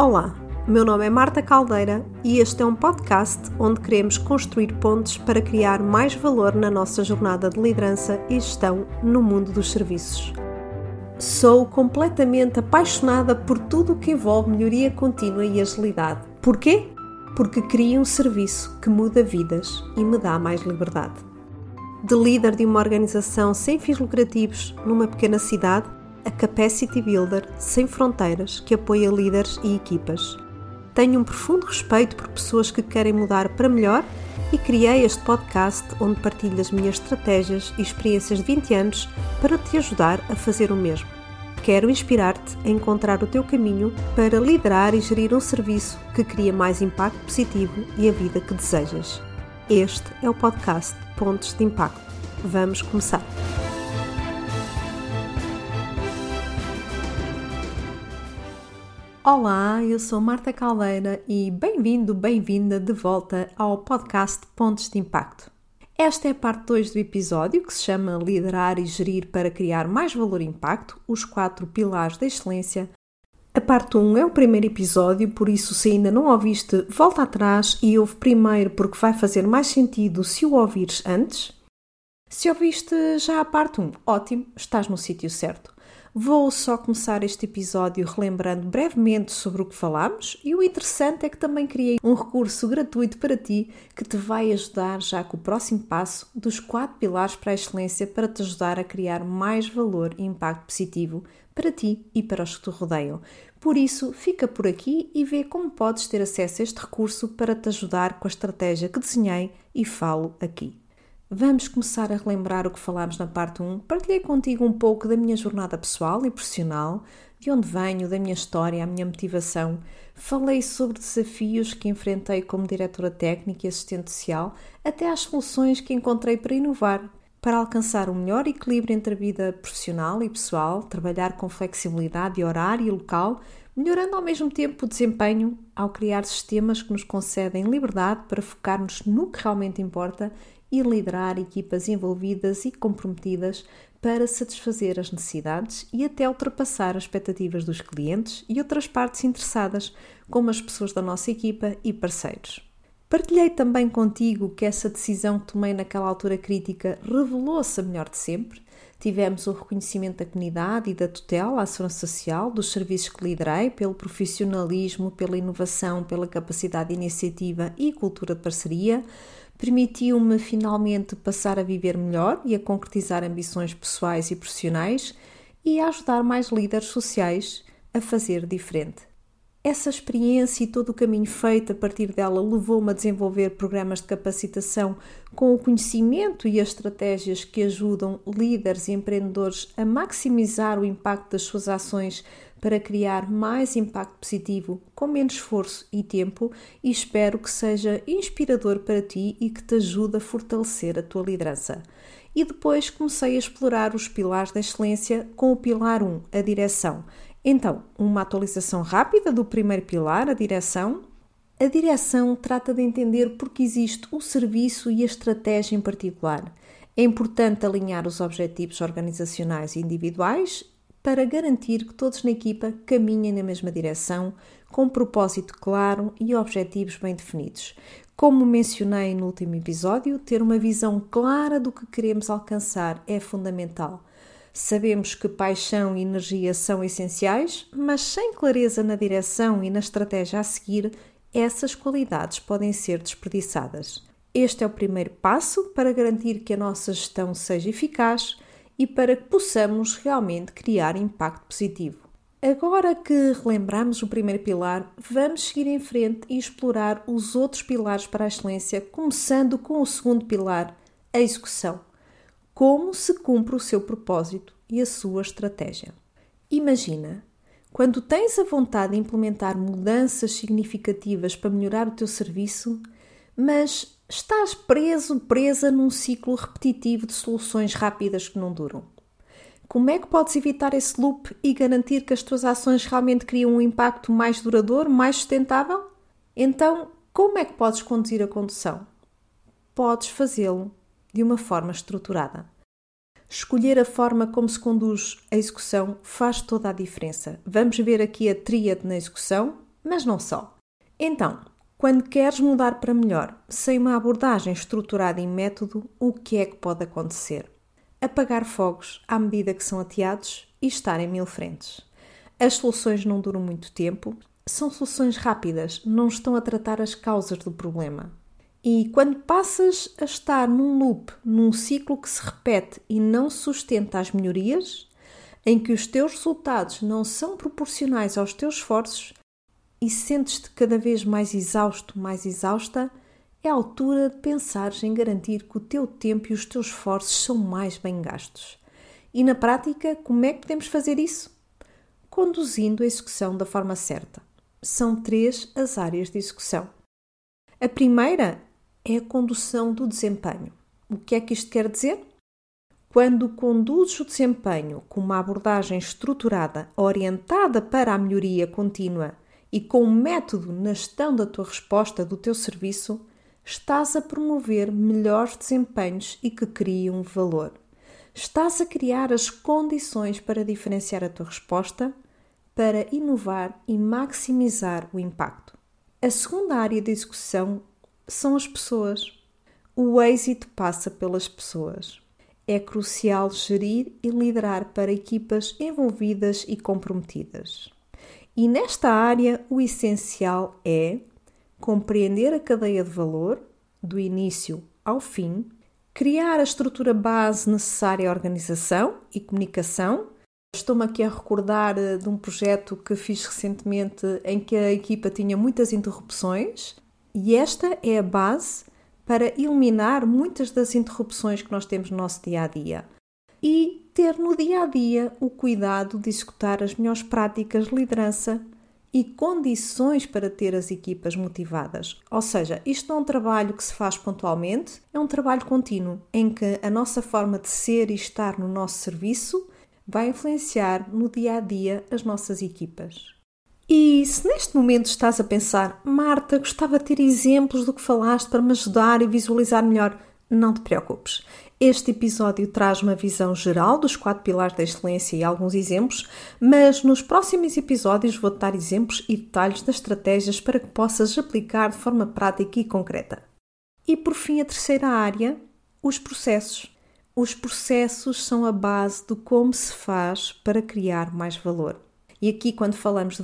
Olá, meu nome é Marta Caldeira e este é um podcast onde queremos construir pontes para criar mais valor na nossa jornada de liderança e gestão no mundo dos serviços. Sou completamente apaixonada por tudo o que envolve melhoria contínua e agilidade. Porquê? Porque crio um serviço que muda vidas e me dá mais liberdade. De líder de uma organização sem fins lucrativos numa pequena cidade, a Capacity Builder sem fronteiras que apoia líderes e equipas. Tenho um profundo respeito por pessoas que querem mudar para melhor e criei este podcast onde partilho as minhas estratégias e experiências de 20 anos para te ajudar a fazer o mesmo. Quero inspirar-te a encontrar o teu caminho para liderar e gerir um serviço que cria mais impacto positivo e a vida que desejas. Este é o podcast Pontos de Impacto. Vamos começar! Olá, eu sou Marta Caldeira e bem-vindo, bem-vinda de volta ao podcast Pontos de Impacto. Esta é a parte 2 do episódio que se chama Liderar e Gerir para Criar Mais Valor e Impacto, os 4 pilares da excelência. A parte 1 é o primeiro episódio, por isso se ainda não ouviste, volta atrás e ouve primeiro porque vai fazer mais sentido se o ouvires antes. Se ouviste já a parte 1, ótimo, estás no sítio certo. Vou só começar este episódio relembrando brevemente sobre o que falámos e o interessante é que também criei um recurso gratuito para ti que te vai ajudar já com o próximo passo dos 4 pilares para a excelência para te ajudar a criar mais valor e impacto positivo para ti e para os que te rodeiam. Por isso, fica por aqui e vê como podes ter acesso a este recurso para te ajudar com a estratégia que desenhei e falo aqui. Vamos começar a relembrar o que falámos na parte 1. Partilhei contigo um pouco da minha jornada pessoal e profissional, de onde venho, da minha história, a minha motivação. Falei sobre desafios que enfrentei como diretora técnica e assistente social, até às soluções que encontrei para inovar, para alcançar o melhor equilíbrio entre a vida profissional e pessoal, trabalhar com flexibilidade de horário e local, melhorando ao mesmo tempo o desempenho ao criar sistemas que nos concedem liberdade para focar-nos no que realmente importa e liderar equipas envolvidas e comprometidas para satisfazer as necessidades e até ultrapassar as expectativas dos clientes e outras partes interessadas, como as pessoas da nossa equipa e parceiros. Partilhei também contigo que essa decisão que tomei naquela altura crítica revelou-se a melhor de sempre. Tivemos o reconhecimento da comunidade e da tutela à segurança social, dos serviços que liderei, pelo profissionalismo, pela inovação, pela capacidade de iniciativa e cultura de parceria. Permitiu-me finalmente passar a viver melhor e a concretizar ambições pessoais e profissionais e a ajudar mais líderes sociais a fazer diferente. Essa experiência e todo o caminho feito a partir dela levou-me a desenvolver programas de capacitação com o conhecimento e as estratégias que ajudam líderes e empreendedores a maximizar o impacto das suas ações para criar mais impacto positivo com menos esforço e tempo, e espero que seja inspirador para ti e que te ajude a fortalecer a tua liderança. E depois comecei a explorar os pilares da excelência com o pilar 1, a direção. Então, uma atualização rápida do primeiro pilar, a direção. A direção trata de entender porque existe o serviço e a estratégia em particular. É importante alinhar os objetivos organizacionais e individuais para garantir que todos na equipa caminhem na mesma direção, com um propósito claro e objetivos bem definidos. Como mencionei no último episódio, ter uma visão clara do que queremos alcançar é fundamental. Sabemos que paixão e energia são essenciais, mas sem clareza na direção e na estratégia a seguir, essas qualidades podem ser desperdiçadas. Este é o primeiro passo para garantir que a nossa gestão seja eficaz e para que possamos realmente criar impacto positivo. Agora que relembramos o primeiro pilar, vamos seguir em frente e explorar os outros pilares para a excelência, começando com o segundo pilar, a execução. Como se cumpre o seu propósito e a sua estratégia. Imagina, quando tens a vontade de implementar mudanças significativas para melhorar o teu serviço, mas estás presa num ciclo repetitivo de soluções rápidas que não duram. Como é que podes evitar esse loop e garantir que as tuas ações realmente criam um impacto mais duradouro, mais sustentável? Então, como é que podes conduzir a condução? Podes fazê-lo de uma forma estruturada. Escolher a forma como se conduz a execução faz toda a diferença. Vamos ver aqui a tríade na execução: mas não só. Então, quando queres mudar para melhor, sem uma abordagem estruturada e método, o que é que pode acontecer? Apagar fogos à medida que são ateados e estar em mil frentes. As soluções não duram muito tempo, são soluções rápidas, não estão a tratar as causas do problema. E quando passas a estar num loop, num ciclo que se repete e não sustenta as melhorias, em que os teus resultados não são proporcionais aos teus esforços e sentes-te cada vez mais exausto, mais exausta, é a altura de pensares em garantir que o teu tempo e os teus esforços são mais bem gastos. E na prática, como é que podemos fazer isso? Conduzindo a execução da forma certa. São 3 as áreas de execução. A primeira é a condução do desempenho. O que é que isto quer dizer? Quando conduzes o desempenho com uma abordagem estruturada, orientada para a melhoria contínua e com um método na gestão da tua resposta, do teu serviço, estás a promover melhores desempenhos e que criam valor. Estás a criar as condições para diferenciar a tua resposta, para inovar e maximizar o impacto. A segunda área de execução são as pessoas. O êxito passa pelas pessoas. É crucial gerir e liderar para equipas envolvidas e comprometidas. E nesta área, o essencial é compreender a cadeia de valor, do início ao fim, criar a estrutura base necessária à organização e comunicação. Estou-me aqui a recordar de um projeto que fiz recentemente em que a equipa tinha muitas interrupções e esta é a base para eliminar muitas das interrupções que nós temos no nosso dia-a-dia. E ter no dia-a-dia o cuidado de executar as melhores práticas de liderança e condições para ter as equipas motivadas. Ou seja, isto não é um trabalho que se faz pontualmente, é um trabalho contínuo, em que a nossa forma de ser e estar no nosso serviço vai influenciar no dia-a-dia as nossas equipas. E se neste momento estás a pensar, Marta, gostava de ter exemplos do que falaste para me ajudar e visualizar melhor, não te preocupes. Este episódio traz uma visão geral dos 4 pilares da excelência e alguns exemplos, mas nos próximos episódios vou-te dar exemplos e detalhes das estratégias para que possas aplicar de forma prática e concreta. E por fim, a terceira área, os processos. Os processos são a base de como se faz para criar mais valor. E aqui, quando falamos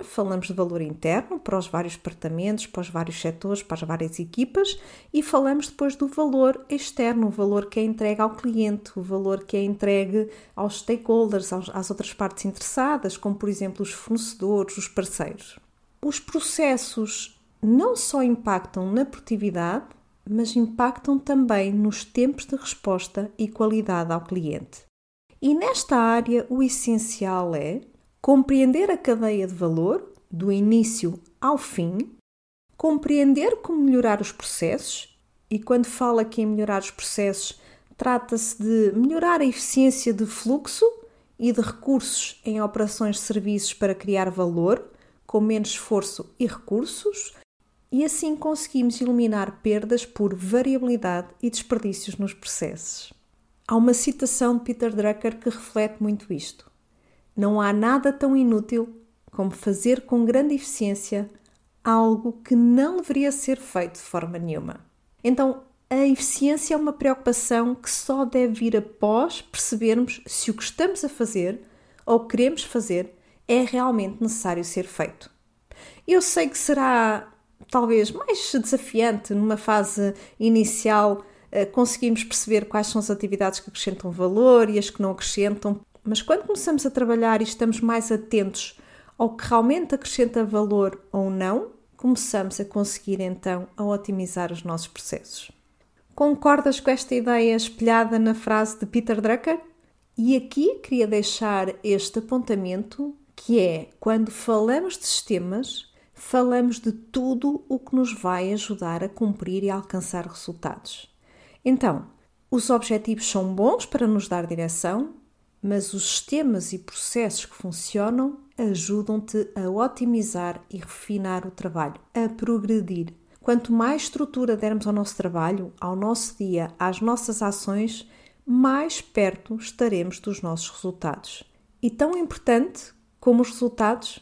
de valor interno para os vários departamentos, para os vários setores, para as várias equipas e falamos depois do valor externo, o valor que é entregue ao cliente, o valor que é entregue aos stakeholders, às outras partes interessadas, como por exemplo os fornecedores, os parceiros. Os processos não só impactam na produtividade, mas impactam também nos tempos de resposta e qualidade ao cliente. E nesta área, o essencial é compreender a cadeia de valor, do início ao fim, compreender como melhorar os processos, e quando falo aqui em melhorar os processos, trata-se de melhorar a eficiência de fluxo e de recursos em operações de serviços para criar valor, com menos esforço e recursos, e assim conseguimos eliminar perdas por variabilidade e desperdícios nos processos. Há uma citação de Peter Drucker que reflete muito isto. Não há nada tão inútil como fazer com grande eficiência algo que não deveria ser feito de forma nenhuma. Então, a eficiência é uma preocupação que só deve vir após percebermos se o que estamos a fazer ou queremos fazer é realmente necessário ser feito. Eu sei que será talvez mais desafiante numa fase inicial conseguirmos perceber quais são as atividades que acrescentam valor e as que não acrescentam. Mas quando começamos a trabalhar e estamos mais atentos ao que realmente acrescenta valor ou não, começamos a conseguir então a otimizar os nossos processos. Concordas com esta ideia espelhada na frase de Peter Drucker? E aqui queria deixar este apontamento, que é, quando falamos de sistemas, falamos de tudo o que nos vai ajudar a cumprir e a alcançar resultados. Então, os objetivos são bons para nos dar direção, mas os sistemas e processos que funcionam ajudam-te a otimizar e refinar o trabalho, a progredir. Quanto mais estrutura dermos ao nosso trabalho, ao nosso dia, às nossas ações, mais perto estaremos dos nossos resultados. E tão importante como os resultados,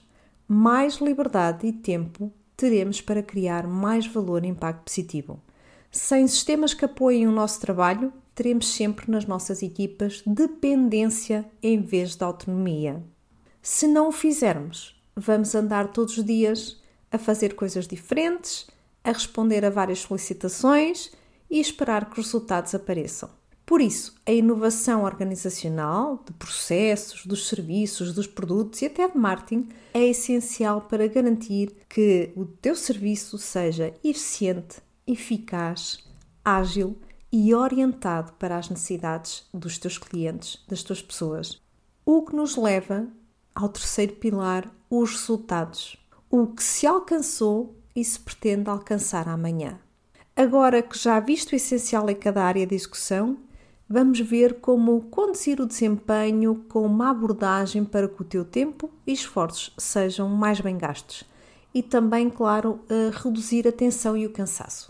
mais liberdade e tempo teremos para criar mais valor e impacto positivo. Sem sistemas que apoiem o nosso trabalho, teremos sempre nas nossas equipas dependência em vez de autonomia. Se não o fizermos, vamos andar todos os dias a fazer coisas diferentes, a responder a várias solicitações e esperar que os resultados apareçam. Por isso, a inovação organizacional, de processos, dos serviços, dos produtos e até de marketing é essencial para garantir que o teu serviço seja eficiente, eficaz, ágil e orientado para as necessidades dos teus clientes, das tuas pessoas. O que nos leva ao terceiro pilar, os resultados. O que se alcançou e se pretende alcançar amanhã. Agora que já viste o essencial em cada área de execução, vamos ver como conduzir o desempenho com uma abordagem para que o teu tempo e esforços sejam mais bem gastos. E também, claro, reduzir a tensão e o cansaço.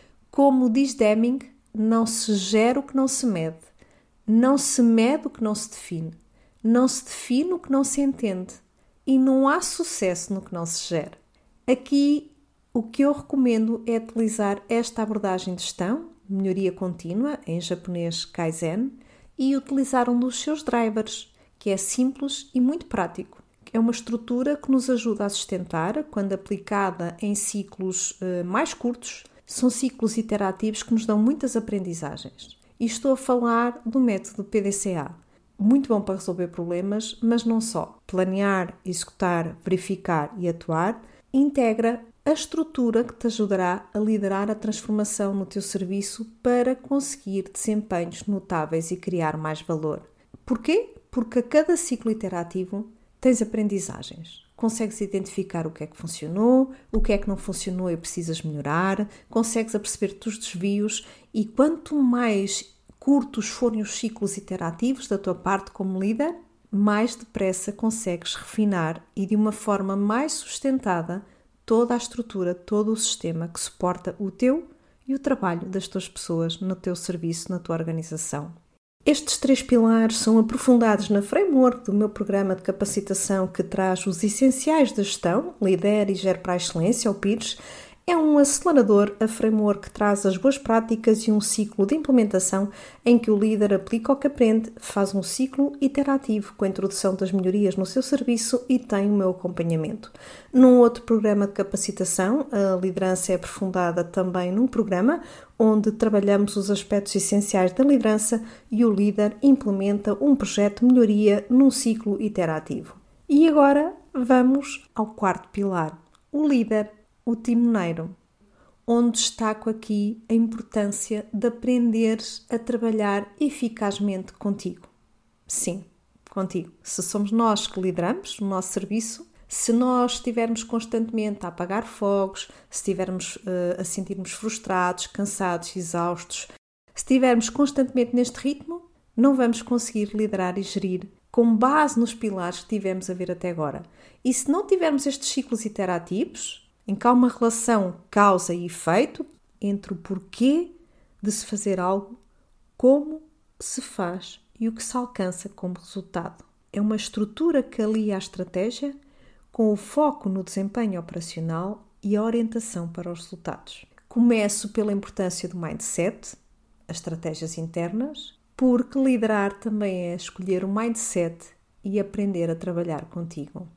Como diz Deming, não se gera o que não se mede, não se mede o que não se define, não se define o que não se entende e não há sucesso no que não se gera. Aqui, o que eu recomendo é utilizar esta abordagem de gestão, melhoria contínua, em japonês Kaizen, e utilizar um dos seus drivers, que é simples e muito prático. É uma estrutura que nos ajuda a sustentar, quando aplicada em ciclos mais curtos, são ciclos iterativos que nos dão muitas aprendizagens. E estou a falar do método PDCA. Muito bom para resolver problemas, mas não só. Planear, executar, verificar e atuar integra a estrutura que te ajudará a liderar a transformação no teu serviço para conseguir desempenhos notáveis e criar mais valor. Porquê? Porque a cada ciclo iterativo tens aprendizagens. Consegues identificar o que é que funcionou, o que é que não funcionou e precisas melhorar, consegues aperceber-te os desvios e quanto mais curtos forem os ciclos iterativos da tua parte como líder, mais depressa consegues refinar e de uma forma mais sustentada toda a estrutura, todo o sistema que suporta o teu e o trabalho das tuas pessoas no teu serviço, na tua organização. Estes 3 pilares são aprofundados na framework do meu programa de capacitação que traz os essenciais da gestão, Lidere e Gere para a Excelência, ou PIRS. É um acelerador, a framework que traz as boas práticas e um ciclo de implementação em que o líder aplica o que aprende, faz um ciclo iterativo com a introdução das melhorias no seu serviço e tem o meu acompanhamento. Num outro programa de capacitação, a liderança é aprofundada também num programa onde trabalhamos os aspectos essenciais da liderança e o líder implementa um projeto de melhoria num ciclo iterativo. E agora vamos ao quarto pilar, o líder. O timoneiro, onde destaco aqui a importância de aprenderes a trabalhar eficazmente contigo. Sim, contigo. Se somos nós que lideramos o nosso serviço, se nós estivermos constantemente a apagar fogos, se estivermos a sentirmos frustrados, cansados, exaustos, se estivermos constantemente neste ritmo, não vamos conseguir liderar e gerir com base nos pilares que tivemos a ver até agora. E se não tivermos estes ciclos iterativos, em que há uma relação causa e efeito entre o porquê de se fazer algo, como se faz e o que se alcança como resultado. É uma estrutura que alia a estratégia com o foco no desempenho operacional e a orientação para os resultados. Começo pela importância do mindset, as estratégias internas, porque liderar também é escolher o mindset e aprender a trabalhar contigo.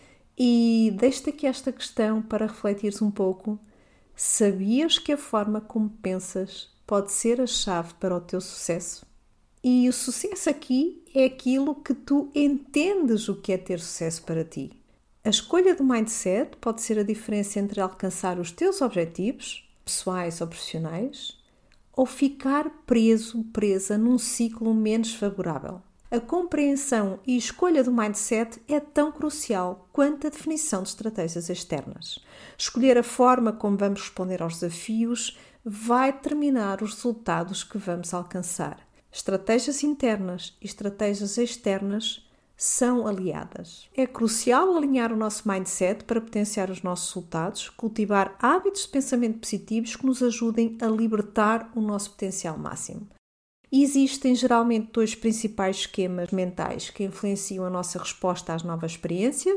E deixo-te aqui esta questão para refletires um pouco. Sabias que a forma como pensas pode ser a chave para o teu sucesso? E o sucesso aqui é aquilo que tu entendes o que é ter sucesso para ti. A escolha do mindset pode ser a diferença entre alcançar os teus objetivos, pessoais ou profissionais, ou ficar presa num ciclo menos favorável. A compreensão e escolha do mindset é tão crucial quanto a definição de estratégias externas. Escolher a forma como vamos responder aos desafios vai determinar os resultados que vamos alcançar. Estratégias internas e estratégias externas são aliadas. É crucial alinhar o nosso mindset para potenciar os nossos resultados, cultivar hábitos de pensamento positivos que nos ajudem a libertar o nosso potencial máximo. Existem geralmente 2 principais esquemas mentais que influenciam a nossa resposta às novas experiências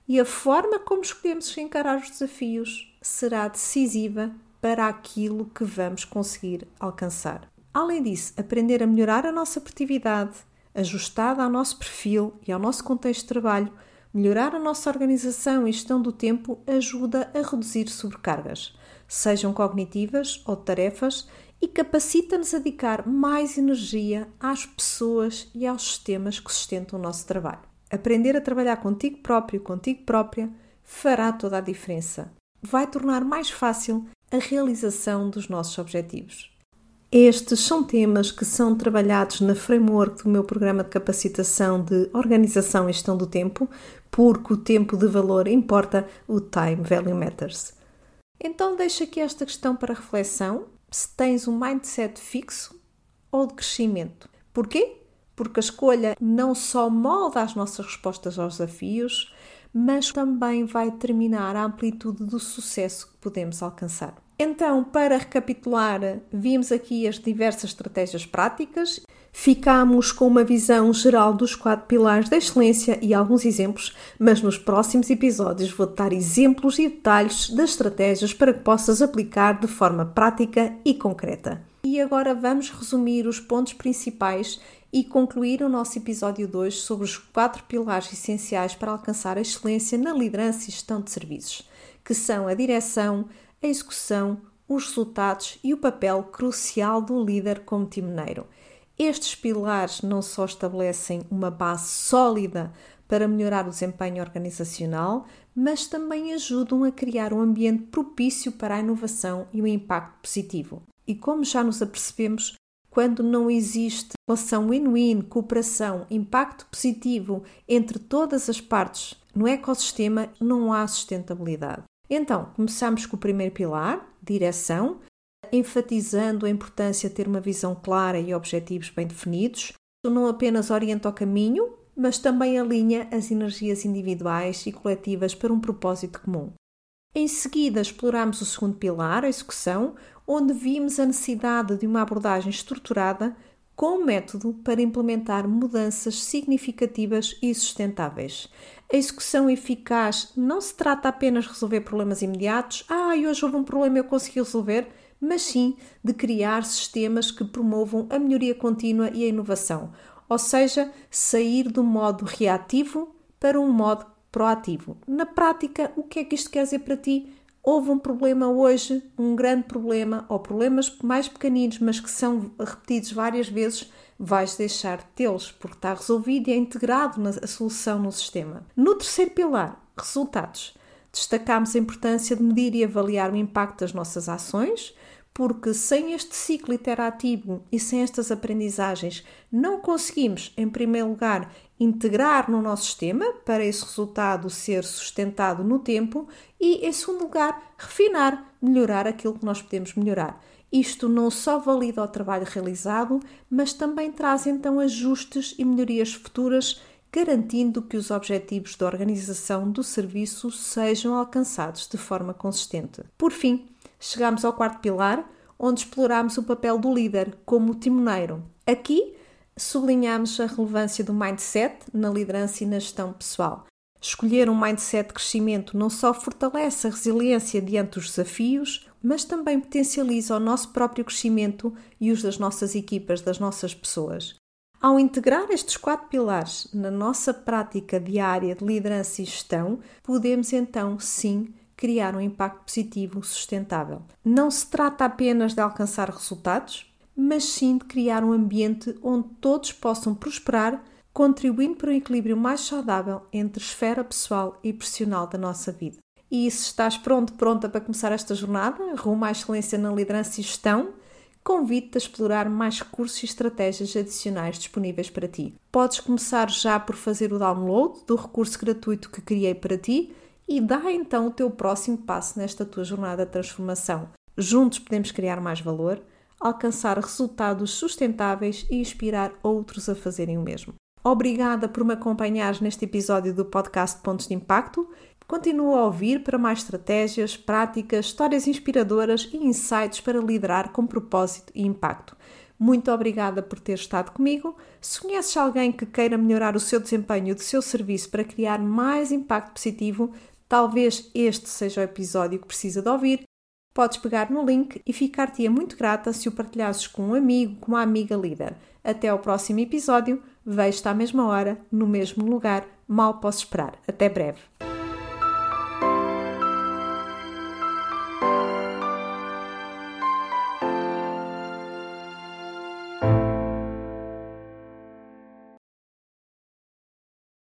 e a forma como escolhemos encarar os desafios será decisiva para aquilo que vamos conseguir alcançar. Além disso, aprender a melhorar a nossa produtividade, ajustada ao nosso perfil e ao nosso contexto de trabalho, melhorar a nossa organização e gestão do tempo ajuda a reduzir sobrecargas, sejam cognitivas ou de tarefas, e capacita-nos a dedicar mais energia às pessoas e aos sistemas que sustentam o nosso trabalho. Aprender a trabalhar contigo próprio, contigo própria, fará toda a diferença. Vai tornar mais fácil a realização dos nossos objetivos. Estes são temas que são trabalhados na framework do meu programa de capacitação de organização e gestão do tempo, porque o tempo de valor importa, o time value matters. Então deixo aqui esta questão para reflexão, se tens um mindset fixo ou de crescimento. Porquê? Porque a escolha não só molda as nossas respostas aos desafios, mas também vai determinar a amplitude do sucesso que podemos alcançar. Então, para recapitular, vimos aqui as diversas estratégias práticas, ficámos com uma visão geral dos 4 pilares da excelência e alguns exemplos, mas nos próximos episódios vou dar exemplos e detalhes das estratégias para que possas aplicar de forma prática e concreta. E agora vamos resumir os pontos principais e concluir o nosso episódio 2 sobre os 4 pilares essenciais para alcançar a excelência na liderança e gestão de serviços, que são a direção, a execução, os resultados e o papel crucial do líder como timoneiro. Estes pilares não só estabelecem uma base sólida para melhorar o desempenho organizacional, mas também ajudam a criar um ambiente propício para a inovação e o impacto positivo. E como já nos apercebemos, quando não existe relação win-win, cooperação, impacto positivo entre todas as partes no ecossistema, não há sustentabilidade. Então, começamos com o primeiro pilar, direção, enfatizando a importância de ter uma visão clara e objetivos bem definidos. Isto não apenas orienta o caminho, mas também alinha as energias individuais e coletivas para um propósito comum. Em seguida, exploramos o segundo pilar, a execução, onde vimos a necessidade de uma abordagem estruturada com método para implementar mudanças significativas e sustentáveis. A execução eficaz não se trata apenas de resolver problemas imediatos, hoje houve um problema e eu consegui resolver, mas sim de criar sistemas que promovam a melhoria contínua e a inovação, ou seja, sair do modo reativo para um modo proativo. Na prática, o que é que isto quer dizer para ti? Houve um problema hoje, um grande problema, ou problemas mais pequeninos, mas que são repetidos várias vezes, vais deixar de tê-los, porque está resolvido e é integrado na solução no sistema. No terceiro pilar, resultados, destacamos a importância de medir e avaliar o impacto das nossas ações, porque sem este ciclo iterativo e sem estas aprendizagens não conseguimos, em primeiro lugar, integrar no nosso sistema para esse resultado ser sustentado no tempo e, em segundo lugar, refinar, melhorar aquilo que nós podemos melhorar. Isto não só valida o trabalho realizado, mas também traz então ajustes e melhorias futuras, garantindo que os objetivos da organização do serviço sejam alcançados de forma consistente. Por fim, chegamos ao quarto pilar, onde exploramos o papel do líder como timoneiro. Aqui, sublinhamos a relevância do mindset na liderança e na gestão pessoal. Escolher um mindset de crescimento não só fortalece a resiliência diante dos desafios, mas também potencializa o nosso próprio crescimento e os das nossas equipas, das nossas pessoas. Ao integrar estes 4 pilares na nossa prática diária de liderança e gestão, podemos então, sim, criar um impacto positivo sustentável. Não se trata apenas de alcançar resultados, mas sim de criar um ambiente onde todos possam prosperar, contribuindo para um equilíbrio mais saudável entre a esfera pessoal e profissional da nossa vida. E se estás pronta para começar esta jornada, rumo à excelência na liderança e gestão, convido-te a explorar mais recursos e estratégias adicionais disponíveis para ti. Podes começar já por fazer o download do recurso gratuito que criei para ti e dá então o teu próximo passo nesta tua jornada de transformação. Juntos podemos criar mais valor, alcançar resultados sustentáveis e inspirar outros a fazerem o mesmo. Obrigada por me acompanhares neste episódio do podcast Pontos de Impacto. Continua a ouvir para mais estratégias, práticas, histórias inspiradoras e insights para liderar com propósito e impacto. Muito obrigada por ter estado comigo. Se conheces alguém que queira melhorar o seu desempenho e o seu serviço para criar mais impacto positivo, talvez este seja o episódio que precisa de ouvir. Podes pegar no link e ficar-te-ia muito grata se o partilhasses com um amigo, com uma amiga líder. Até ao próximo episódio. Vejo-te à mesma hora, no mesmo lugar. Mal posso esperar. Até breve.